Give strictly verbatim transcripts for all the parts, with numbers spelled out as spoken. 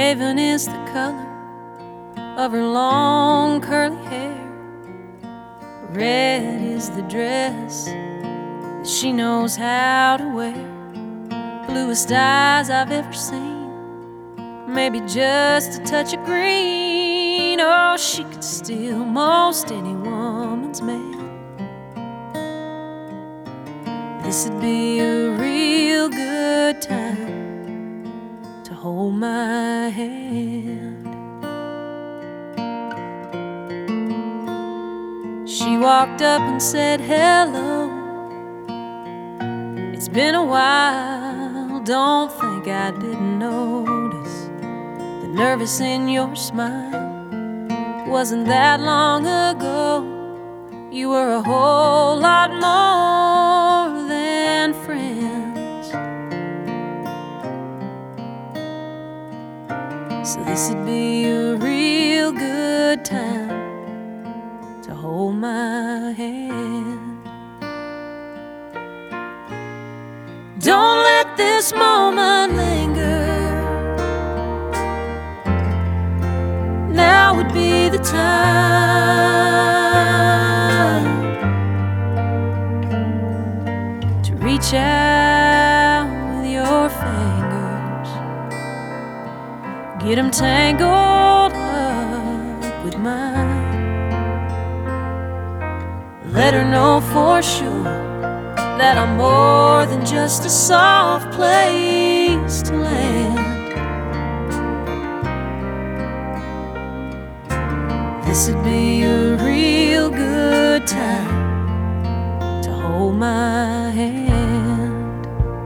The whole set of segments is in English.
Raven is the color of her long curly hair. Red is the dress that she knows how to wear. Bluest eyes I've ever seen, maybe just a touch of green. Oh, she could steal most any woman's man. This'd be a real good time to hold my hand. She walked up and said, hello. It's been a while, don't think I didn't notice the nervous in your smile. Wasn't that long ago, you were a whole lot more than friends. So this'd be a real good time to hold my hand. Don't let this moment linger. Now would be the time to reach out with your fingers, get 'em tangled up with mine. Let her know for sure that I'm more than just a soft place to land. This'd be a real good time to hold my hand.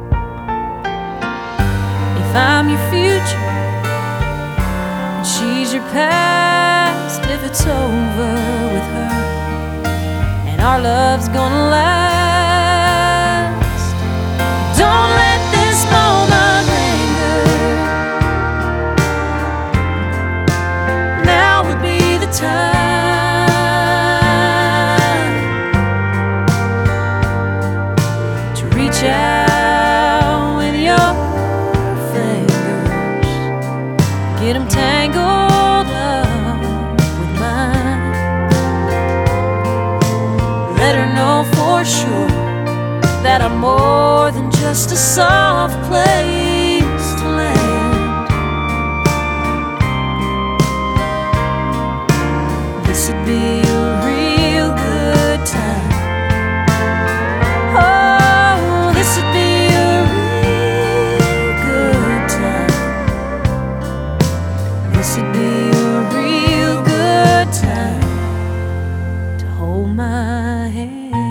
If I'm your future and she's your past, if it's over with her and our love's gonna last, don't let this moment linger. Now would be the time to reach out with your fingers, get 'em tangled up with mine. Let her know for sure that I'm more than just a soft place to land. This'd be a real good time. Oh, this'd be a real good time. This'd be a real good time to hold my hand.